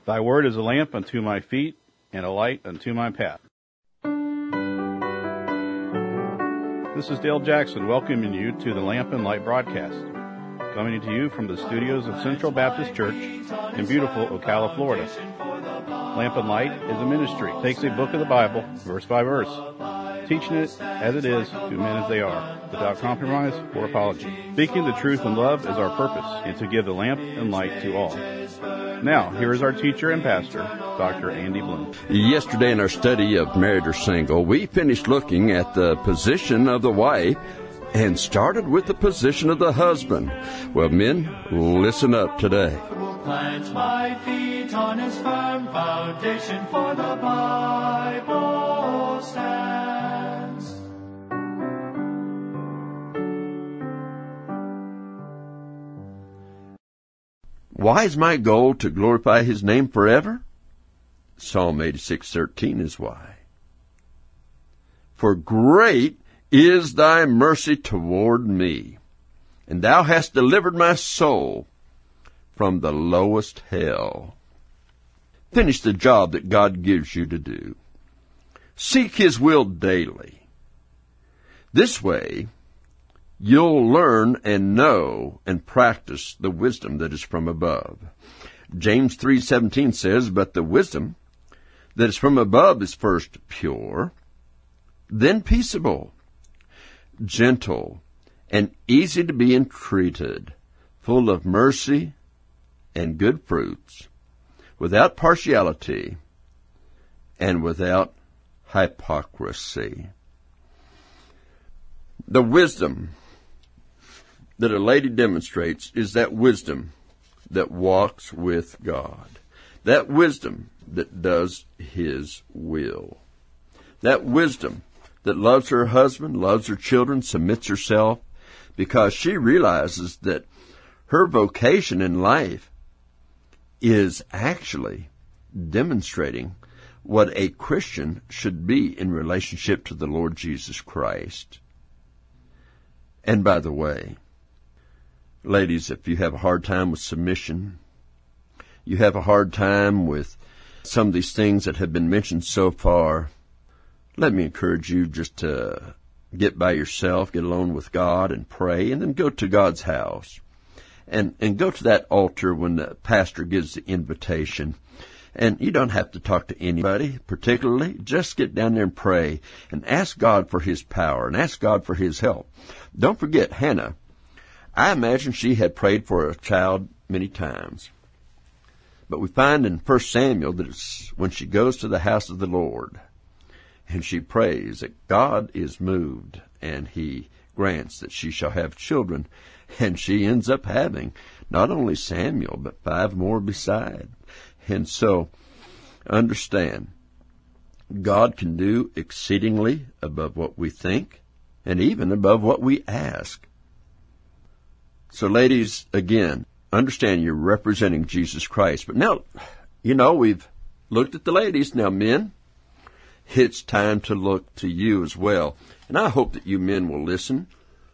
Thy word is a lamp unto my feet and a light unto my path. This is Dale Jackson welcoming you to the Lamp and Light broadcast, coming to you from the studios of Central Baptist Church in beautiful Ocala, Florida. Lamp and Light is a ministry. It takes a book of the Bible, verse by verse, teaching it as it is to men as they are, without compromise or apology. Speaking the truth in love is our purpose, and to give the lamp and light to all. Now, here is our teacher and pastor, Dr. Andy Bloom. Yesterday in our study of Married or Single, we finished looking at the position of the wife and started with the position of the husband. Well, men, listen up today. Plant my feet on his firm foundation, for the Bible stands. Why is my goal to glorify his name forever? Psalm 86:13 is why. For great is thy mercy toward me, and thou hast delivered my soul from the lowest hell. Finish the job that God gives you to do. Seek his will daily. This way, you'll learn and know and practice the wisdom that is from above. James 3:17 says, but the wisdom that is from above is first pure, then peaceable, gentle, and easy to be entreated, full of mercy and good fruits, without partiality and without hypocrisy. The wisdom that a lady demonstrates is that wisdom that walks with God, that wisdom that does his will, that wisdom that loves her husband, loves her children, submits herself, because she realizes that her vocation in life is actually demonstrating what a Christian should be in relationship to the Lord Jesus Christ. And by the way, ladies, if you have a hard time with submission, you have a hard time with some of these things that have been mentioned so far, let me encourage you just to get by yourself, get alone with God and pray, and then go to God's house. And go to that altar when the pastor gives the invitation. And you don't have to talk to anybody particularly. Just get down there and pray and ask God for his power and ask God for his help. Don't forget Hannah. I imagine she had prayed for a child many times. But we find in 1 Samuel that it's when she goes to the house of the Lord and she prays that God is moved and he grants that she shall have children. And she ends up having not only Samuel, but 5 more beside. And so, understand, God can do exceedingly above what we think, and even above what we ask. So, ladies, again, understand you're representing Jesus Christ. But now, we've looked at the ladies. Now, men, it's time to look to you as well. And I hope that you men will listen.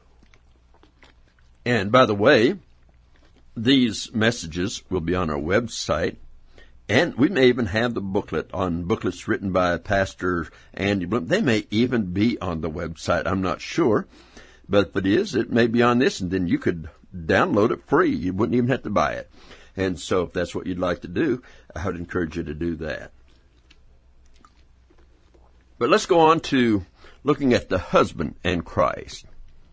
And by the way, these messages will be on our website, and we may even have the booklets written by Pastor Andy Bloom. They may even be on the website. I'm not sure, but if it is, it may be on this, and then you could download it free. You wouldn't even have to buy it. And so if that's what you'd like to do, I would encourage you to do that. But let's go on to looking at the husband and Christ.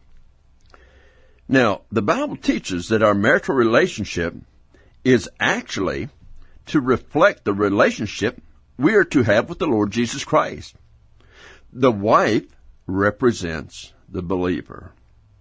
Now, the Bible teaches that our marital relationship is actually to reflect the relationship we are to have with the Lord Jesus Christ. The wife represents the believer.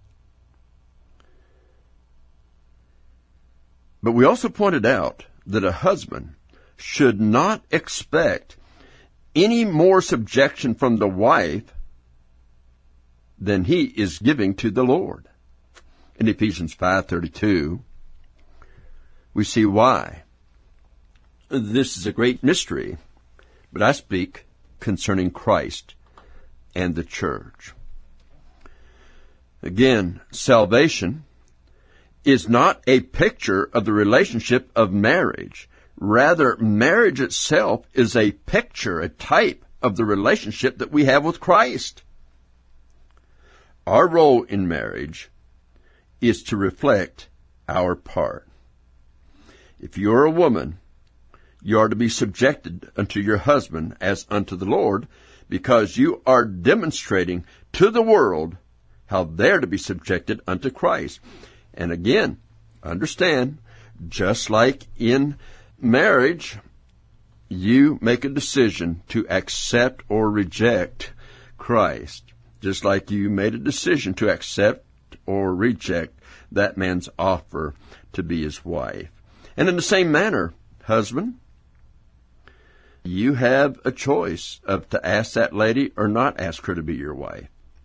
But we also pointed out that a husband should not expect any more subjection from the wife than he is giving to the Lord. In Ephesians 5:32, we see why. This is a great mystery, but I speak concerning Christ and the church. Again, salvation is not a picture of the relationship of marriage. Rather, marriage itself is a picture, a type of the relationship that we have with Christ. Our role in marriage is to reflect our part. If you're a woman, you are to be subjected unto your husband as unto the Lord, because you are demonstrating to the world how they're to be subjected unto Christ. And again, understand, just like in marriage, you make a decision to accept or reject Christ, just like you made a decision to accept or reject that man's offer to be his wife. And in the same manner, husband, you have a choice of to ask that lady or not ask her to be your wife.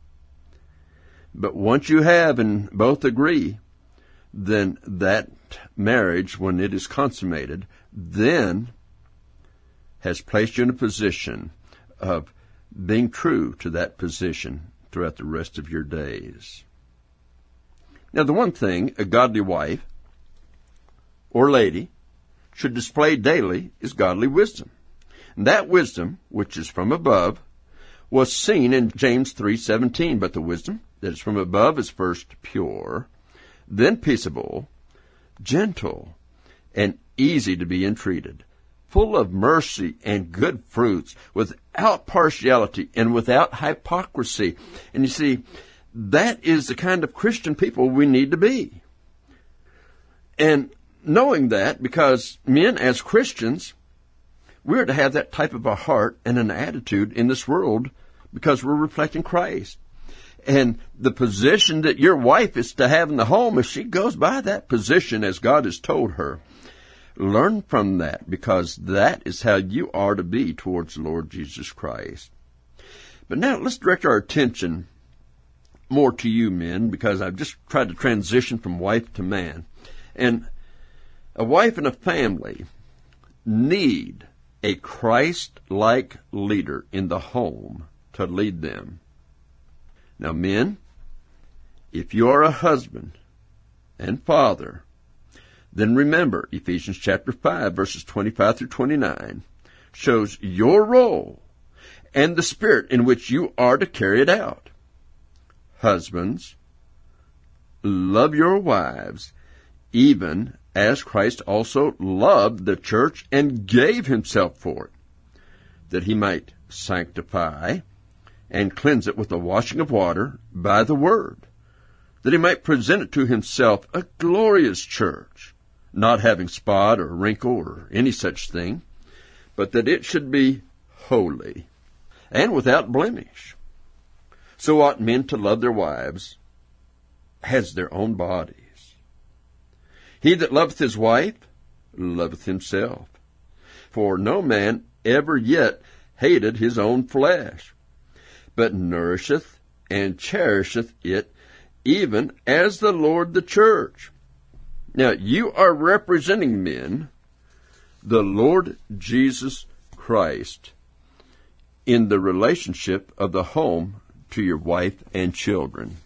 But once you have and both agree, then that marriage, when it is consummated, then has placed you in a position of being true to that position throughout the rest of your days. Now, the one thing a godly wife or lady should display daily is godly wisdom. And that wisdom, which is from above, was seen in James 3:17. But the wisdom that is from above is first pure, then peaceable, gentle, and easy to be entreated, full of mercy and good fruits, without partiality and without hypocrisy. And you see, that is the kind of Christian people we need to be. And knowing that, because men as Christians, we're to have that type of a heart and an attitude in this world because we're reflecting Christ. And the position that your wife is to have in the home, if she goes by that position as God has told her, learn from that, because that is how you are to be towards the Lord Jesus Christ. But now let's direct our attention more to you men, because I've just tried to transition from wife to man. And a wife and a family need a Christ-like leader in the home to lead them. Now, men, if you are a husband and father, then remember Ephesians chapter 5, verses 25 through 29 shows your role and the spirit in which you are to carry it out. Husbands, love your wives, even as Christ also loved the church and gave himself for it, that he might sanctify and cleanse it with the washing of water by the word, that he might present it to himself a glorious church, not having spot or wrinkle or any such thing, but that it should be holy and without blemish. So ought men to love their wives as their own bodies. He that loveth his wife loveth himself. For no man ever yet hated his own flesh, but nourisheth and cherisheth it, even as the Lord the church. Now, you are representing, men, the Lord Jesus Christ in the relationship of the home to your wife and children.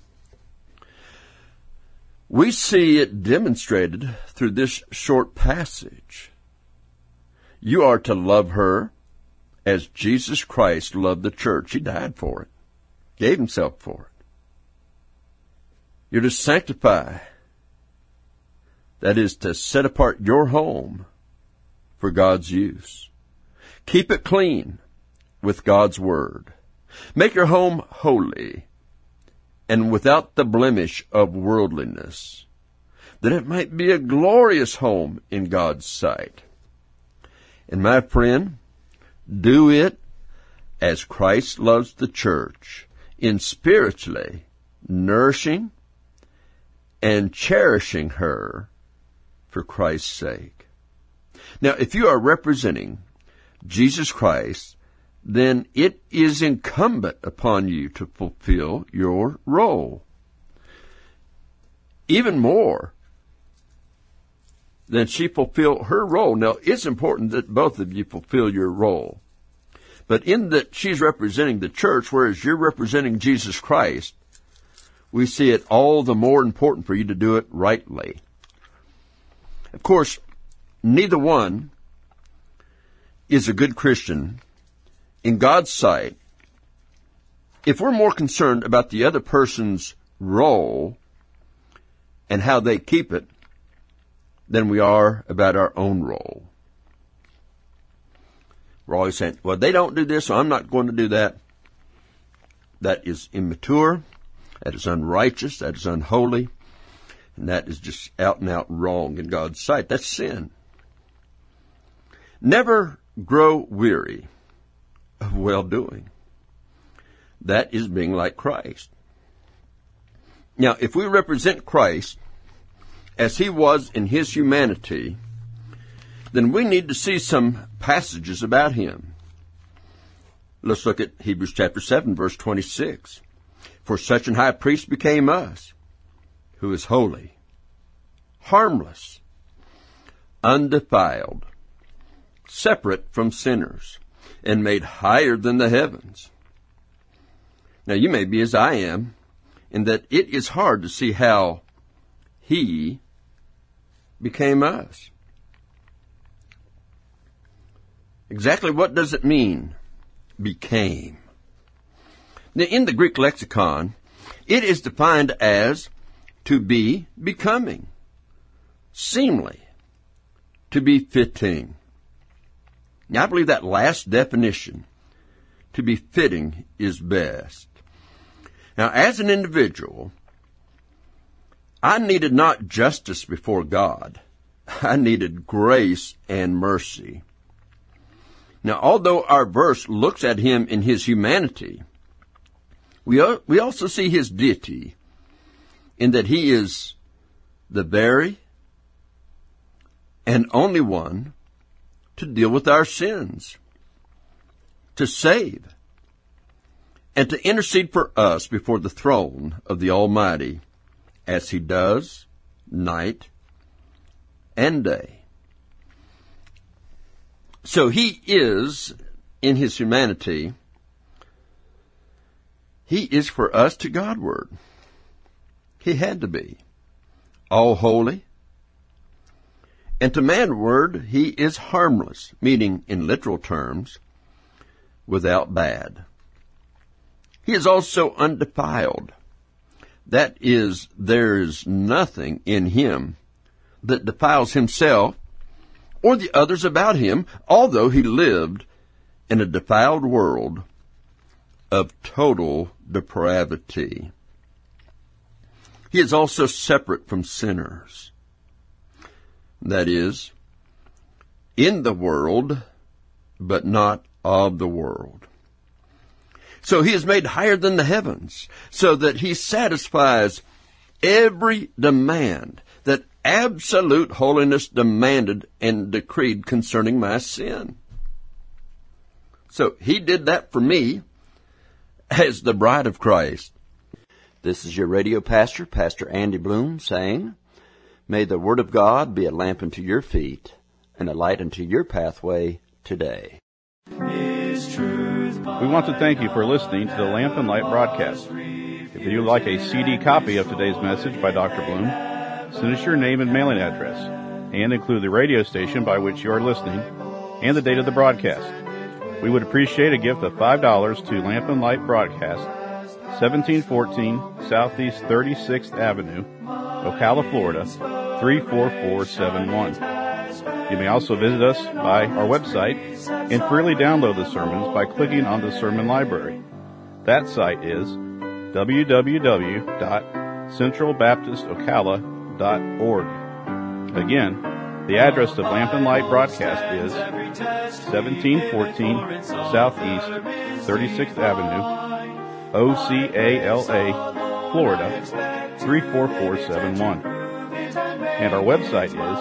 We see it demonstrated through this short passage. You are to love her as Jesus Christ loved the church. He died for it, gave himself for it. You're to sanctify, that is, to set apart your home for God's use. Keep it clean with God's word. Make your home holy and without the blemish of worldliness, that it might be a glorious home in God's sight. And my friend, do it as Christ loves the church, in spiritually nourishing and cherishing her for Christ's sake. Now, if you are representing Jesus Christ, then it is incumbent upon you to fulfill your role. Even more than she fulfill her role. Now, it's important that both of you fulfill your role. But in that she's representing the church, whereas you're representing Jesus Christ, we see it all the more important for you to do it rightly. Of course, neither one is a good Christian in God's sight if we're more concerned about the other person's role and how they keep it than we are about our own role. We're always saying, well, they don't do this, so I'm not going to do that. That is immature, that is unrighteous, that is unholy, and that is just out and out wrong in God's sight. That's sin. Never grow weary of well-doing. That is being like Christ. Now, if we represent Christ as he was in his humanity, then we need to see some passages about him. Let's look at Hebrews chapter 7, verse 26. For such an high priest became us, who is holy, harmless, undefiled, separate from sinners, and made higher than the heavens. Now, you may be as I am, in that it is hard to see how he became us. Exactly what does it mean, became? Now, in the Greek lexicon, it is defined as to be becoming, seemly, to be fitting. Now, I believe that last definition, to be fitting, is best. Now, as an individual, I needed not justice before God. I needed grace and mercy. Now, although our verse looks at him in his humanity, we also see his deity in that he is the very and only one to deal with our sins, to save, and to intercede for us before the throne of the Almighty, as he does night and day. So he is, in his humanity, he is for us to Godward. He had to be. All holy. And to manward, he is harmless, meaning, in literal terms, without bad. He is also undefiled. That is, there is nothing in him that defiles himself or the others about him, although he lived in a defiled world of total depravity. He is also separate from sinners. That is, in the world, but not of the world. So he is made higher than the heavens, so that he satisfies every demand that absolute holiness demanded and decreed concerning my sin. So he did that for me as the bride of Christ. This is your radio pastor, Pastor Andy Bloom, saying, may the Word of God be a lamp unto your feet and a light unto your pathway today. We want to thank you for listening to the Lamp and Light broadcast. If you'd like a CD copy of today's message by Dr. Bloom, send us your name and mailing address, and include the radio station by which you are listening and the date of the broadcast. We would appreciate a gift of $5 to Lamp and Light Broadcast, 1714 Southeast 36th Avenue, Ocala, Florida, 34471. You may also visit us by our website and freely download the sermons by clicking on the sermon library. That site is www.centralbaptistocala.org. Again, the address of Lamp and Light Broadcast is 1714 Southeast 36th Avenue, Ocala, Florida, 34471. And our website is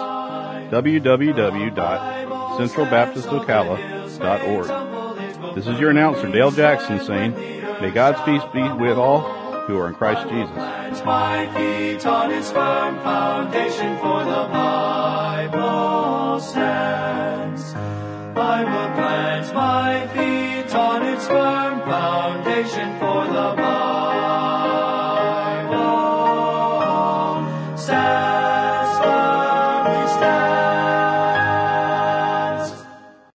www.centralbaptistocala.org. This is your announcer, Dale Jackson, saying, may God's peace be with all who are in Christ Jesus. My feet on its firm foundation, for the Bible stands. I will plant my feet on its firm foundation, for the Bible